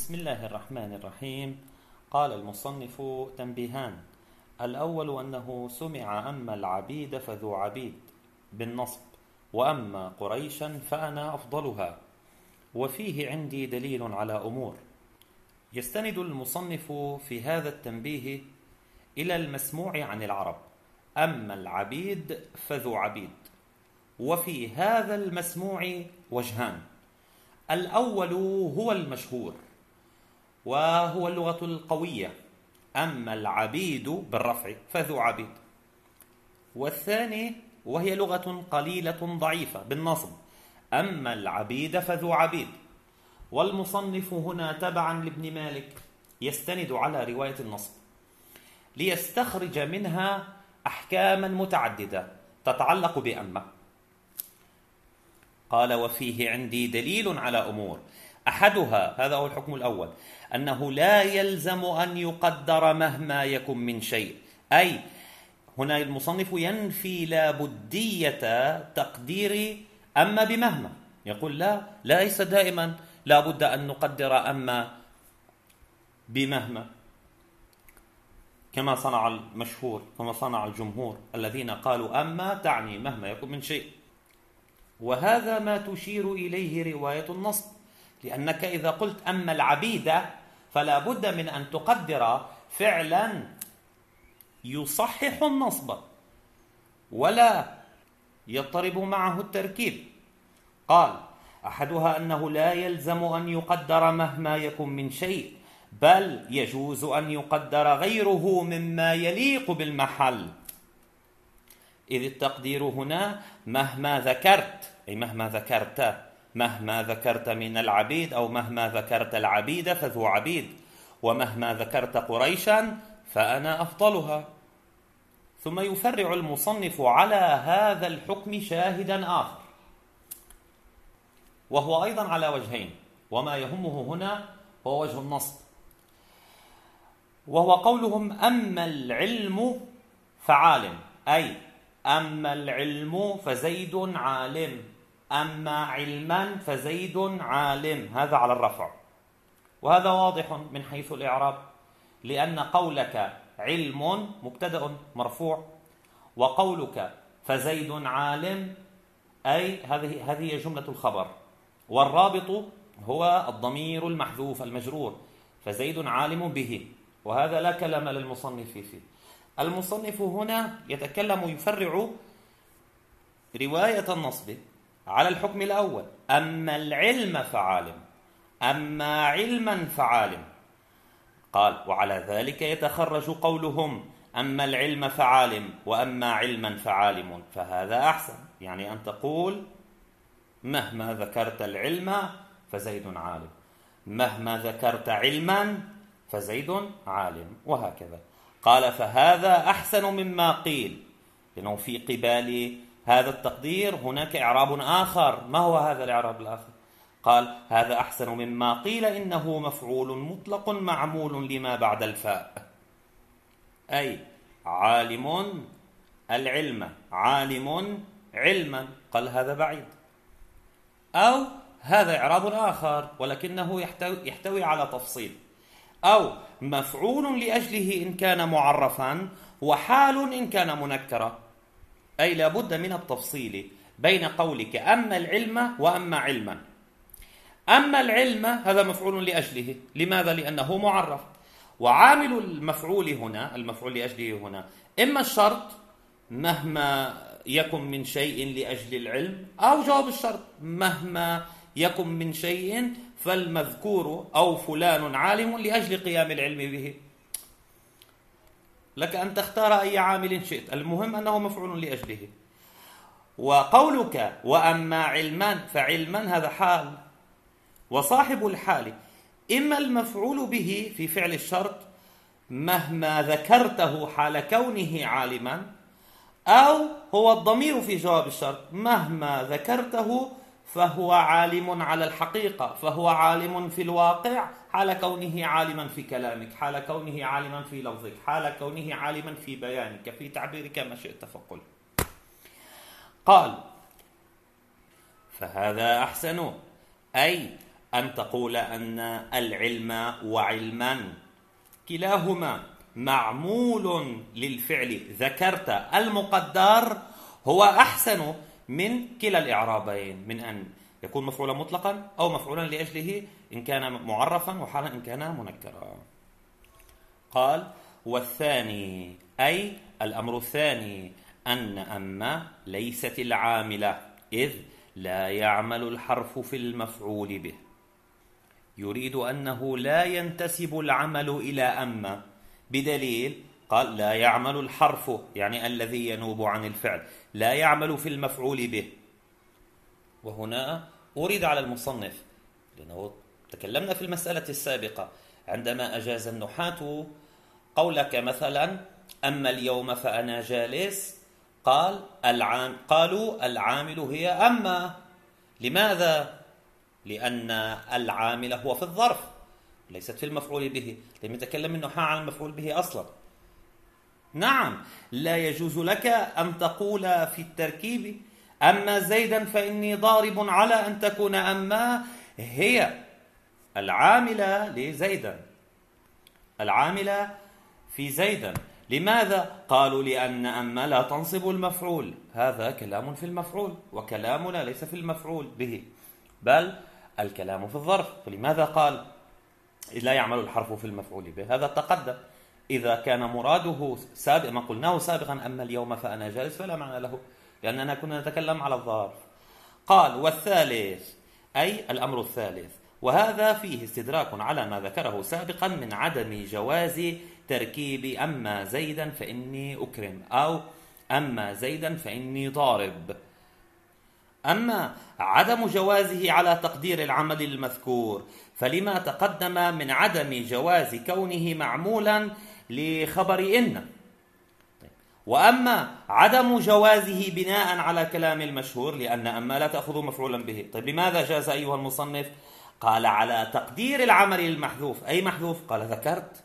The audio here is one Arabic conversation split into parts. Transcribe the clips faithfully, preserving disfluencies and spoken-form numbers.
بسم الله الرحمن الرحيم. قال المصنف: تنبيهان. الأول أنه سمع أما العبيد فذو عبيد بالنصب، وأما قريشا فأنا أفضلها، وفيه عندي دليل على أمور. يستند المصنف في هذا التنبيه إلى المسموع عن العرب: أما العبيد فذو عبيد. وفي هذا المسموع وجهان: الأول هو المشهور وهو اللغة القوية: أما العبيد بالرفع فذو عبيد. والثاني وهي لغة قليلة ضعيفة بالنصب: أما العبيد فذو عبيد. والمصنف هنا تبعا لابن مالك يستند على رواية النصب ليستخرج منها أحكاما متعددة تتعلق بأما. قال: وفيه عندي دليل على أمور. أحدها، هذا هو الحكم الأول، أنه لا يلزم أن يقدر مهما يكن من شيء. أي هنا المصنف ينفي لابدية تقدير أما بمهما، يقول لا ليس دائما لا بد أن نقدر أما بمهما، كما صنع المشهور، كما صنع الجمهور الذين قالوا أما تعني مهما يكن من شيء. وهذا ما تشير إليه رواية النصب، لأنك إذا قلت أما العبيد فلا بد من أن تقدر فعلا يصحح النصب ولا يضطرب معه التركيب. قال: أحدها أنه لا يلزم أن يقدر مهما يكن من شيء، بل يجوز أن يقدر غيره مما يليق بالمحل، إذ التقدير هنا مهما ذكرت، أي مهما ذكرت، مهما ذكرت من العبيد أو مهما ذكرت العبيد فذو عبيد، ومهما ذكرت قريشا فأنا أفضلها. ثم يفرع المصنف على هذا الحكم شاهدا آخر، وهو أيضا على وجهين، وما يهمه هنا هو وجه النصب، وهو قولهم: أما العلم فعالم، أي أما العلم فزيد عالم، أما علما فزيد عالم. هذا على الرفع، وهذا واضح من حيث الإعراب، لأن قولك علم مبتدأ مرفوع، وقولك فزيد عالم أي هذه هذه جملة الخبر، والرابط هو الضمير المحذوف المجرور، فزيد عالم به، وهذا لا كلام للمصنف فيه. المصنف هنا يتكلم يفرع رواية النصب على الحكم الأول: أما العلم فعالم، أما علما فعالم. قال: وعلى ذلك يتخرج قولهم: أما العلم فعالم وأما علما فعالم. فهذا أحسن، يعني أن تقول مهما ذكرت العلم فزيد عالم، مهما ذكرت علما فزيد عالم، وهكذا. قال: فهذا أحسن مما قيل، لأنه في قبال هذا التقدير هناك إعراب آخر. ما هو هذا الإعراب الآخر؟ قال: هذا أحسن مما قيل إنه مفعول مطلق معمول لما بعد الفاء، أي عالم العلم، عالم علما. قال: هذا بعيد. أو هذا إعراب آخر ولكنه يحتوي, يحتوي على تفصيل: أو مفعول لأجله إن كان معرفا، وحال إن كان منكرا. أي لا بد من التفصيل بين قولك أما العلم وأما علما. أما العلم هذا مفعول لأجله، لماذا؟ لأنه معرف. وعامل المفعول هنا، المفعول لأجله هنا، إما الشرط مهما يكن من شيء لأجل العلم، أو جواب الشرط مهما يكن من شيء فالمذكور أو فلان عالم لأجل قيام العلم به. لك أن تختار أي عامل شئت، المهم أنه مفعول لأجله. وقولك وأما علما فعلما هذا حال، وصاحب الحال إما المفعول به في فعل الشرط مهما ذكرته حال كونه عالما، أو هو الضمير في جواب الشرط مهما ذكرته فهو عالم على الحقيقة، فهو عالم في الواقع حال كونه عالما في كلامك، حال كونه عالما في لفظك، حال كونه عالما في بيانك، في تعبيرك ما شئت فقل. قال: فهذا أحسن، أي أن تقول أن العلم وعلما كلاهما معمول للفعل ذكرت المقدر هو أحسن من كلا الإعرابين، من أن يكون مفعولا مطلقا أو مفعولا لأجله إن كان معرفا وحالا إن كان منكرا. قال والثاني أي الأمر الثاني أن أما ليست العاملة، إذ لا يعمل الحرف في المفعول به. يريد أنه لا ينتسب العمل إلى أما بدليل قال لا يعمل الحرف، يعني الذي ينوب عن الفعل لا يعمل في المفعول به. وهنا أريد على المصنف، لأنه تكلمنا في المسألة السابقة عندما أجاز النحاة قولك مثلا أما اليوم فأنا جالس، قال العام قالوا العامل هي أما. لماذا؟ لأن العامل هو في الظرف ليست في المفعول به. لم يتكلم النحاة عن المفعول به أصلا. نعم، لا يجوز لك أن تقول في التركيب أما زيدا فإني ضارب على أن تكون أما هي العاملة لزيدا، العاملة في زيدا. لماذا؟ قالوا لأن أما لا تنصب المفعول. هذا كلام في المفعول، وكلامنا ليس في المفعول به بل الكلام في الظرف. فلماذا قال لا يعمل الحرف في المفعول به؟ هذا تقدم. إذا كان مراده سابق ما قلناه سابقا أما اليوم فأنا جالس فلا معنى له، لأننا كنا نتكلم على الظرف. قال والثالث أي الأمر الثالث، وهذا فيه استدراك على ما ذكره سابقا من عدم جواز تركيب أما زيدا فإني أكرم أو أما زيدا فإني ضارب. أما عدم جوازه على تقدير العمل المذكور فلما تقدم من عدم جواز كونه معمولا لخبر إن. وأما عدم جوازه بناء على كلام المشهور لأن أما لا تأخذ مفعولا به. طيب لماذا جاز أيها المصنف؟ قال على تقدير العمل المحذوف. أي محذوف؟ قال ذكرت.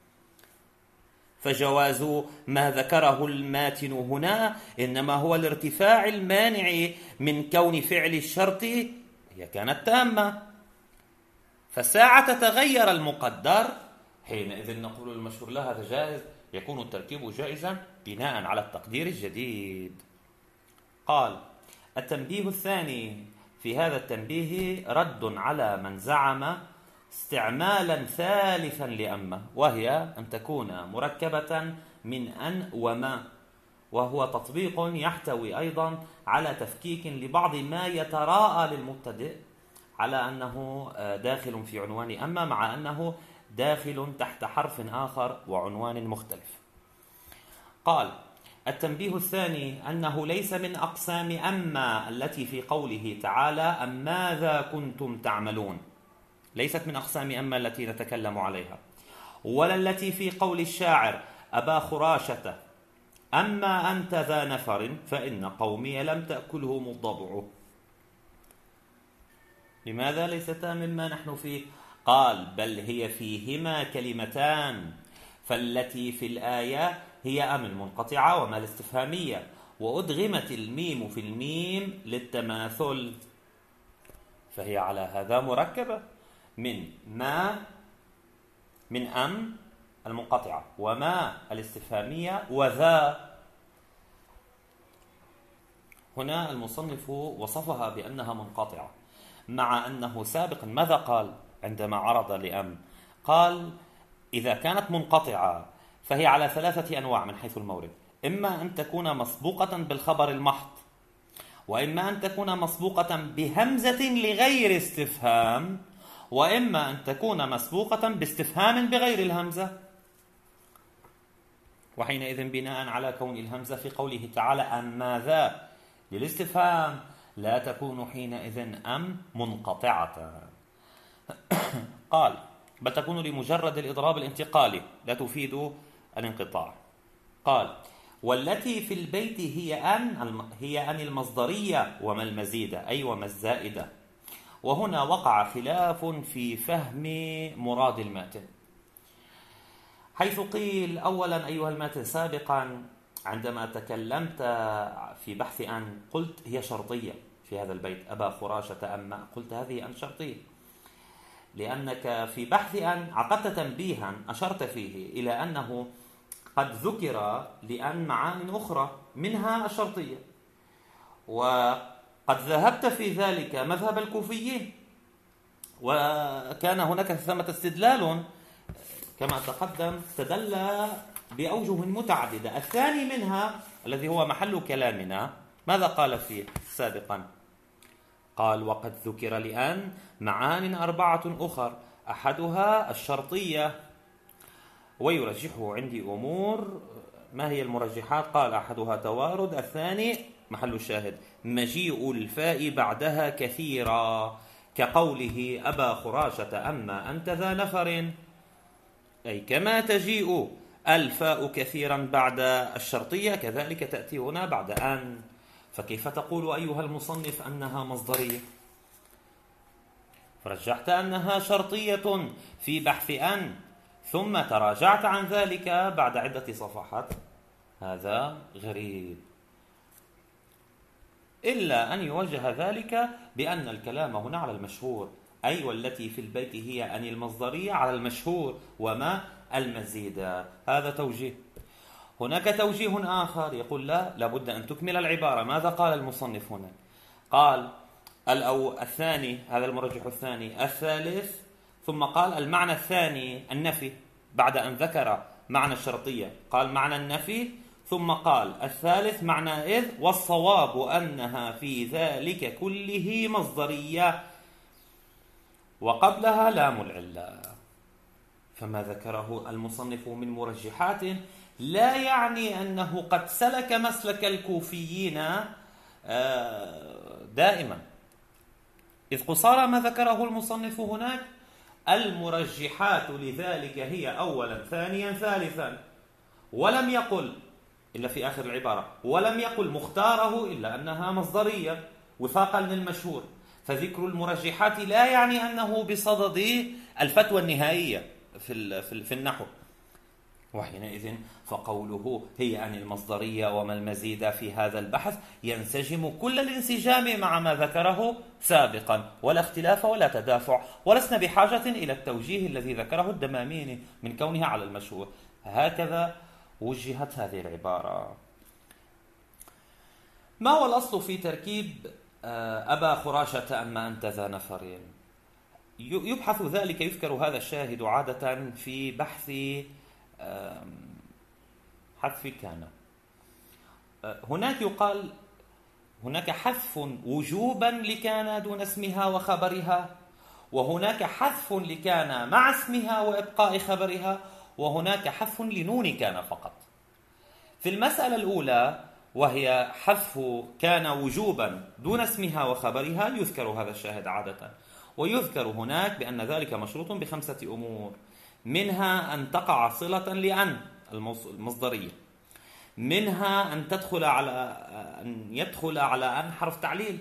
فجواز ما ذكره الماتن هنا إنما هو الارتفاع المانع من كون فعل الشرط هي كانت تامة، فساعة تغير المقدر حينئذ نقول المشهور لا هذا جائز، يكون التركيب جائزا بناء على التقدير الجديد. قال التنبيه الثاني، في هذا التنبيه رد على من زعم استعمالا ثالثا لأما، وهي أن تكون مركبة من أن وما، وهو تطبيق يحتوي أيضا على تفكيك لبعض ما يتراءى للمبتدئ على أنه داخل في عنوان أما مع أنه داخل تحت حرف آخر وعنوان مختلف. قال التنبيه الثاني أنه ليس من أقسام أما التي في قوله تعالى أم ماذا كنتم تعملون، ليست من أقسام أما التي نتكلم عليها، ولا التي في قول الشاعر أبا خراشة أما أنت ذا نفر فإن قومي لم تأكلهم الضبع. لماذا ليستا مما نحن فيه؟ قال بل هي فيهما كلمتان، فالتي في الآية هي أم المنقطعة وما الاستفهامية، وأدغمت الميم في الميم للتماثل، فهي على هذا مركبة من ما من أم المنقطعة وما الاستفهامية وذا. هنا المصنف وصفها بأنها منقطعة مع أنه سابقا ماذا قال عندما عرض لأم؟ قال إذا كانت منقطعة فهي على ثلاثة أنواع من حيث المورد، إما أن تكون مسبوقة بالخبر المحض، وإما أن تكون مسبوقة بهمزة لغير استفهام، وإما أن تكون مسبوقة باستفهام بغير الهمزة. وحينئذ بناء على كون الهمزة في قوله تعالى أم ماذا للاستفهام لا تكون حينئذ أم منقطعة. قال بل تكون لمجرد الإضراب الانتقالي لا تفيد الانقطاع. قال والتي في البيت هي أن هي أن المصدرية وما المزيدة أي وما الزائدة. وهنا وقع خلاف في فهم مراد الماتن، حيث قيل أولا أيها الماتن سابقا عندما تكلمت في بحث أن قلت هي شرطية في هذا البيت أبا خراشة أما، قلت هذه أن شرطية، لأنك في بحث أن عقدت تنبيها أشرت فيه إلى أنه قد ذكر لأن معان أخرى منها الشرطية، وقد ذهبت في ذلك مذهب الكوفيين، وكان هناك ثمة استدلال كما تقدم تدل بأوجه متعددة. الثاني منها الذي هو محل كلامنا ماذا قال فيه سابقا؟ قال وقد ذكر لأن معان أربعة أخر أحدها الشرطية، ويرجحه عندي أمور. ما هي المرجحات؟ قال أحدها توارد، الثاني محل الشاهد مجيء الفاء بعدها كثيرا، كقوله أبا خراشة أما أنت ذا نفر، أي كما تجيء الفاء كثيرا بعد الشرطية كذلك تأتي هنا بعد أن. فكيف تقول أيها المصنف أنها مصدرية؟ فرجحت أنها شرطية في بحث أن، ثم تراجعت عن ذلك بعد عدة صفحات. هذا غريب، إلا أن يوجه ذلك بأن الكلام هنا على المشهور، أي والتي في البيت هي أن المصدرية على المشهور وما المزيد. هذا توجيه. هناك توجيه آخر يقول لا، لابد أن تكمل العبارة. ماذا قال المصنف هنا؟ قال الأو الثاني، هذا المرجح الثاني، الثالث، ثم قال المعنى الثاني النفي بعد أن ذكر معنى الشرطية، قال معنى النفي، ثم قال الثالث معنى إذ، والصواب أنها في ذلك كله مصدرية وقبلها لام العلة. فما ذكره المصنف من مرجحات لا يعني أنه قد سلك مسلك الكوفيين دائما، إذ قصارى ما ذكره المصنف هناك المرجحات لذلك هي أولا ثانيا ثالثا، ولم يقل إلا في آخر العبارة، ولم يقل مختاره إلا أنها مصدرية وفاقا للمشهور. فذكر المرجحات لا يعني أنه بصدد الفتوى النهائية في في النحو. وحينئذ فقوله هي عن المصدرية وما المزيد في هذا البحث ينسجم كل الانسجام مع ما ذكره سابقا، ولا اختلاف ولا تدافع، ولسنا بحاجة إلى التوجيه الذي ذكره الدماميني من كونها على المشهور. هكذا وجهت هذه العبارة. ما هو الأصل في تركيب أبا خراشة أما أنت ذا نفر؟ يبحث ذلك، يذكر هذا الشاهد عادة في بحث حذف كان. هناك يقال هناك حذف وجوبا لكان دون اسمها وخبرها، وهناك حذف لكان مع اسمها وإبقاء خبرها، وهناك حذف لنون كان فقط. في المسألة الأولى وهي حذف كان وجوبا دون اسمها وخبرها يذكر هذا الشاهد عادة، ويذكر هناك بأن ذلك مشروط بخمسة أمور، منها أن تقع صلة لأن المصدرية، منها أن تدخل على أن يدخل على أن حرف تعليل،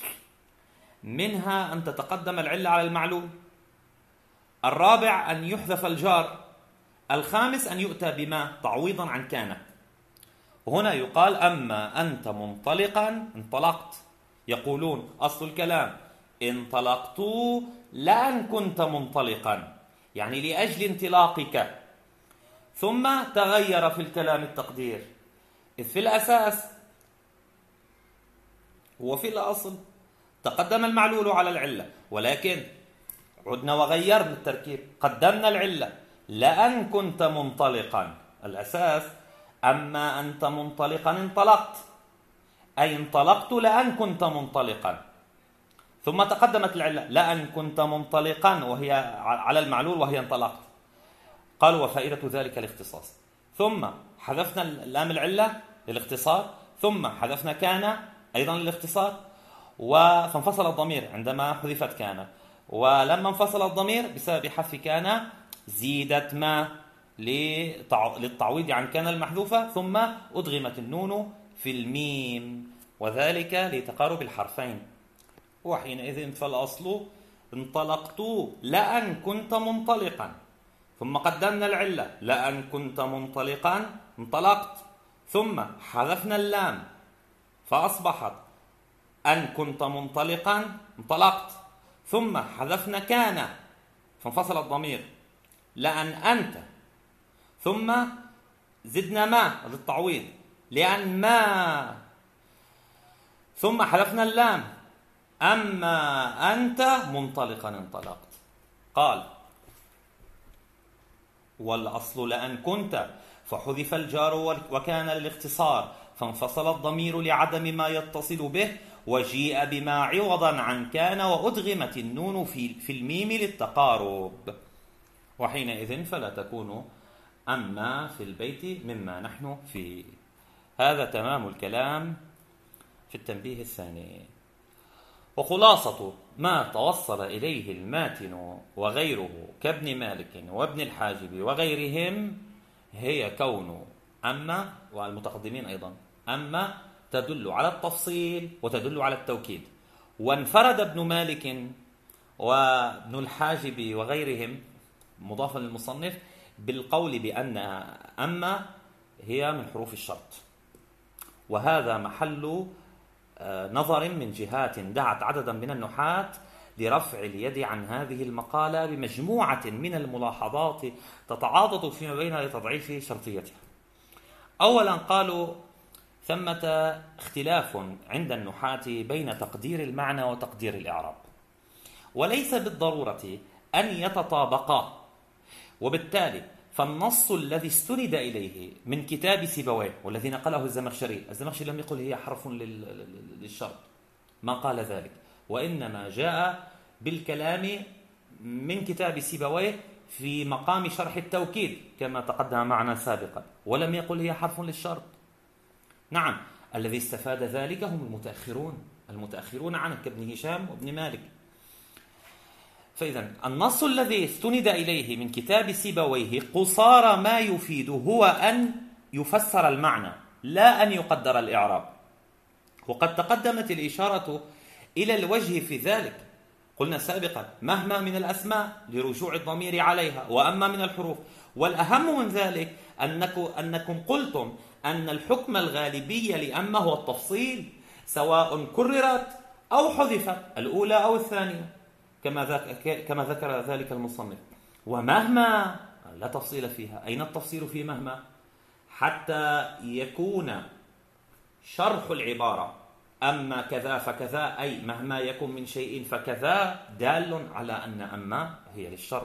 منها أن تتقدم العلة على المعلول، الرابع أن يحذف الجار، الخامس أن يؤتى بما تعويضا عن كان. وهنا يقال أما أنت منطلقا، انطلقت، يقولون أصل الكلام انطلقت لأن كنت منطلقا، يعني لأجل انطلاقك، ثم تغير في الكلام التقدير، إذ في الأساس وفي الأصل تقدم المعلول على العلة، ولكن عدنا وغيرنا التركيب، قدمنا العلة لأن كنت منطلقا. الأساس أما أنت منطلقا انطلقت، أي انطلقت لأن كنت منطلقا، ثم تقدمت العلة لأن كنت منطلقا وهي على المعلول وهي انطلقت. قال وفائدة ذلك الاختصاص، ثم حذفنا اللام العلة للاختصار، ثم حذفنا كان أيضا للاختصار، فانفصل الضمير عندما حذفت كان، ولما انفصل الضمير بسبب حذف كان زيدت ما للتعويض عن كان المحذوفة، ثم أدغمت النون في الميم، وذلك لتقارب الحرفين. وحينئذ فالأصل انطلقت لأن كنت منطلقا، ثم قدمنا العلة لأن كنت منطلقا انطلقت، ثم حذفنا اللام فأصبحت أن كنت منطلقا انطلقت، ثم حذفنا كان فانفصل الضمير، لأن أنت، ثم زدنا ما للتعويض، لأن ما، ثم حذفنا اللام، أما أنت منطلقا انطلقت. قال والأصل لأن كنت، فحذف الجار وكان للاختصار، فانفصل الضمير لعدم ما يتصل به، وجيء بما عوضا عن كان، وأدغمت النون في, في الميم للتقارب، وحينئذ فلا تكون أما في البيت مما نحن فيه. هذا تمام الكلام في التنبيه الثاني. وخلاصة ما توصل إليه الماتن وغيره كابن مالك وابن الحاجب وغيرهم هي كون أما، والمتقدمين أيضا، أما تدل على التفصيل وتدل على التوكيد. وانفرد ابن مالك وابن الحاجب وغيرهم مضافا للمصنف بالقول بأن أما هي من حروف الشرط، وهذا محل نظر من جهات دعت عددا من النحاة لرفع اليد عن هذه المقالة بمجموعة من الملاحظات تتعاضد فيما بينها لتضعيف شرطيتها. أولا قالوا ثمة اختلاف عند النحاة بين تقدير المعنى وتقدير الإعراب، وليس بالضرورة أن يتطابقا، وبالتالي فالنص الذي استند إليه من كتاب سيبويه والذي نقله الزمخشري، الزمخشري لم يقل هي حرف للشرط، ما قال ذلك، وإنما جاء بالكلام من كتاب سيبويه في مقام شرح التوكيد كما تقدم معنا سابقا، ولم يقل هي حرف للشرط. نعم، الذي استفاد ذلك هم المتأخرون المتأخرون عنه كابن هشام وابن مالك. فإذا النص الذي استند إليه من كتاب سيبويه قصار ما يفيد هو أن يفسر المعنى لا أن يقدر الإعراب، وقد تقدمت الإشارة إلى الوجه في ذلك. قلنا سابقا مهما من الأسماء لرجوع الضمير عليها، وأما من الحروف. والأهم من ذلك أنكم, أنكم قلتم أن الحكم الغالبي لأما هو التفصيل، سواء كررت أو حذفت الأولى أو الثانية كما ذكر, كما ذكر ذلك المصنف. ومهما لا تفصيل فيها. أين التفصيل في مهما؟ حتى يكون شرح العبارة أما كذا فكذا، أي مهما يكن من شيء فكذا، دال على أن أما هي للشرط.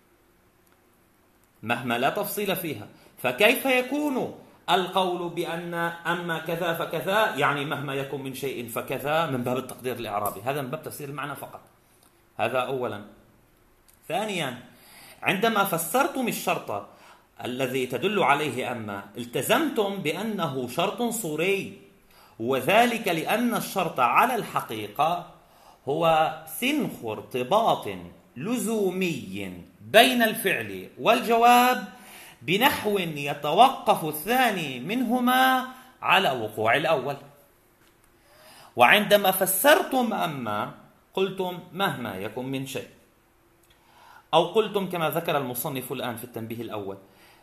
مهما لا تفصيل فيها، فكيف يكون القول بأن أما كذا فكذا يعني مهما يكن من شيء فكذا من باب التقدير الإعرابي؟ هذا من باب تفسير المعنى فقط. هذا أولا. ثانيا، عندما فسرتم الشرط الذي تدل عليه أما التزمتم بأنه شرط صوري، وذلك لأن الشرط على الحقيقة هو سنخ ارتباط لزومي بين الفعل والجواب بنحو يتوقف الثاني منهما على وقوع الأول. وعندما فسرتم أما قلتم مهما يكن من شيء، أو قلتم كما ذكر المصنف الآن في التنبيه الأول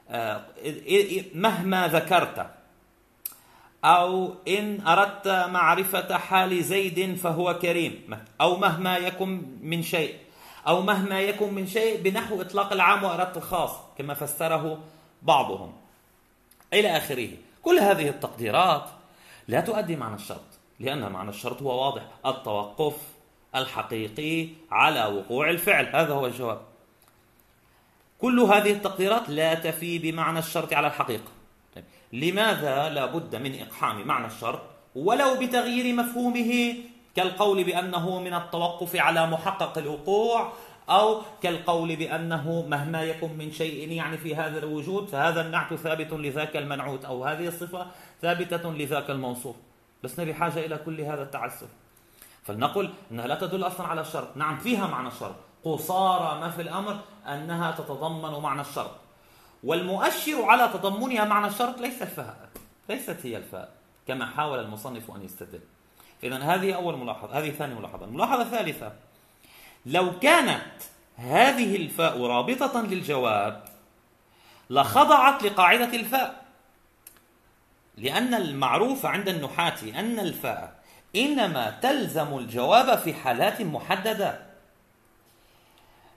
مهما ذكرت، أو إن أردت معرفة حال زيد فهو كريم، أو مهما يكن من شيء، أو مهما يكن من شيء بنحو إطلاق العام وأردت الخاص كما فسره بعضهم إلى آخره. كل هذه التقديرات لا تؤدي معنى الشرط، لأن معنى الشرط هو واضح: التوقف الحقيقي على وقوع الفعل. هذا هو الجواب. كل هذه التقديرات لا تفي بمعنى الشرط على الحقيقة. لماذا لا بد من إقحام معنى الشرط ولو بتغيير مفهومه، كالقول بأنه من التوقف على محقق الوقوع، أو كالقول بأنه مهما يكن من شيء يعني في هذا الوجود فهذا النعت ثابت لذاك المنعوت، أو هذه الصفة ثابتة لذاك الموصوف. لسنا بحاجة إلى كل هذا التعسف، فلنقل أنها لا تدل أصلا على الشرط. نعم فيها معنى الشرط، قصارى ما في الأمر أنها تتضمن معنى الشرط، والمؤشر على تضمنها معنى الشرط ليس الفاء، ليست هي الفاء كما حاول المصنف أن يستدل. إذن هذه أول ملاحظة. هذه ثاني ملاحظة. الملاحظة الثالثة: لو كانت هذه الفاء رابطة للجواب لخضعت لقاعدة الفاء، لأن المعروف عند النحاة أن الفاء إنما تلزم الجواب في حالات محددة.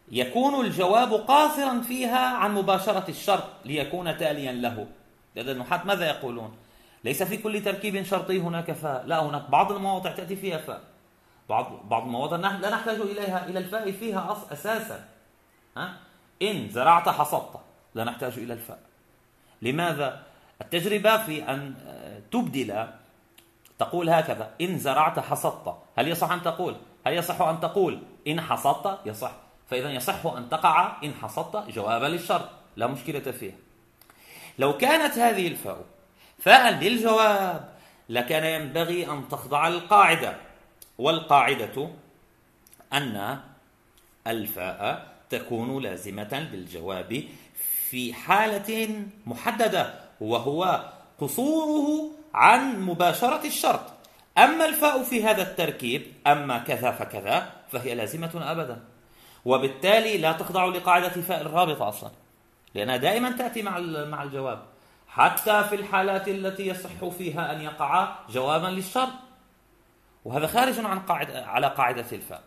يكون الجواب قاصرا فيها عن مباشرة الشرط ليكون تاليا له. لأن النحاة ماذا يقولون؟ ليس في كل تركيب شرطي هناك فاء، لا، هناك بعض المواضع تأتي فيها فاء، بعض بعض المواضع لا نحتاج إليها إلى الفاء فيها أساسا. ها؟ إن زرعت حصدت لا نحتاج إلى الفاء. لماذا؟ التجربة في أن تبدل تقول هكذا: إن زرعت حصدت. هل يصح أن تقول هل يصح أن تقول إن حصدت؟ يصح. فإذا يصح أن تقع إن حصدت جوابا للشرط، لا مشكلة فيها. لو كانت هذه الفاء فاء للجواب لكان ينبغي أن تخضع للقاعدة، والقاعدة أن الفاء تكون لازمة للجواب في حالة محددة، وهو قصوره عن مباشرة الشرط. أما الفاء في هذا التركيب أما كذا فكذا فهي لازمة أبدا، وبالتالي لا تخضع لقاعدة فاء الرابطة أصلا، لأنها دائما تأتي مع مع الجواب حتى في الحالات التي يصح فيها أن يقع جوابا للشرط، وهذا خارج عن قاعدة على قاعدة الفاء.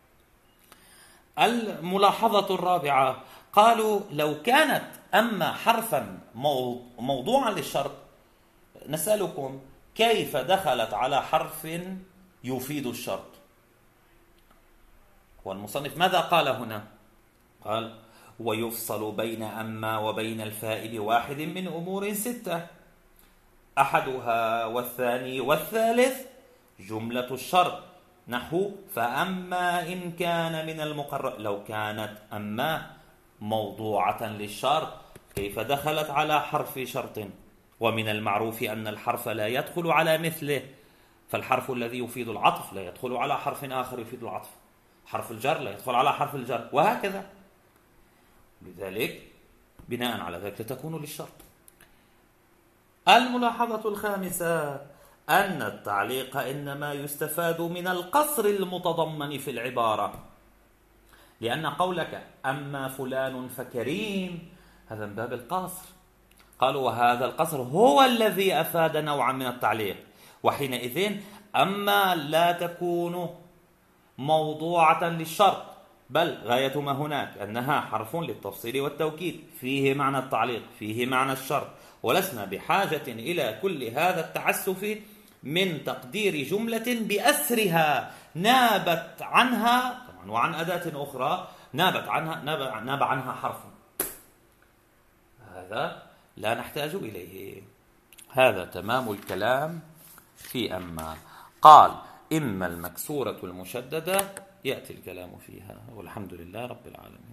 الملاحظة الرابعة، قالوا لو كانت أما حرفا موضوعا للشرط، نسألكم كيف دخلت على حرف يفيد الشرط؟ والمصنف ماذا قال هنا؟ قال: ويفصل بين أما وبين الفاء بواحد من أمور ستة، أحدها والثاني والثالث جملة الشرط، نحو فأما إن كان من المقرر. لو كانت أما موضوعة للشرط كيف دخلت على حرف شرط؟ ومن المعروف أن الحرف لا يدخل على مثله، فالحرف الذي يفيد العطف لا يدخل على حرف آخر يفيد العطف، حرف الجر لا يدخل على حرف الجر، وهكذا. لذلك بناء على ذلك تكون للشرط. الملاحظة الخامسة أن التعليق إنما يستفاد من القصر المتضمن في العبارة، لأن قولك أما فلان فكريم هذا من باب القصر. قالوا وهذا القصر هو الذي أفاد نوعا من التعليق، وحينئذ أما لا تكون موضوعة للشرط، بل غاية ما هناك أنها حرف للتفصيل والتوكيد، فيه معنى التعليق فيه معنى الشرط، ولسنا بحاجة إلى كل هذا التعسف من تقدير جملة بأسرها نابت عنها طبعا وعن أداة أخرى نابت عنها ناب, ناب عنها حرف، هذا لا نحتاج إليه. هذا تمام الكلام في أما. قال: إما المكسورة المشددة يأتي الكلام فيها، والحمد لله رب العالمين.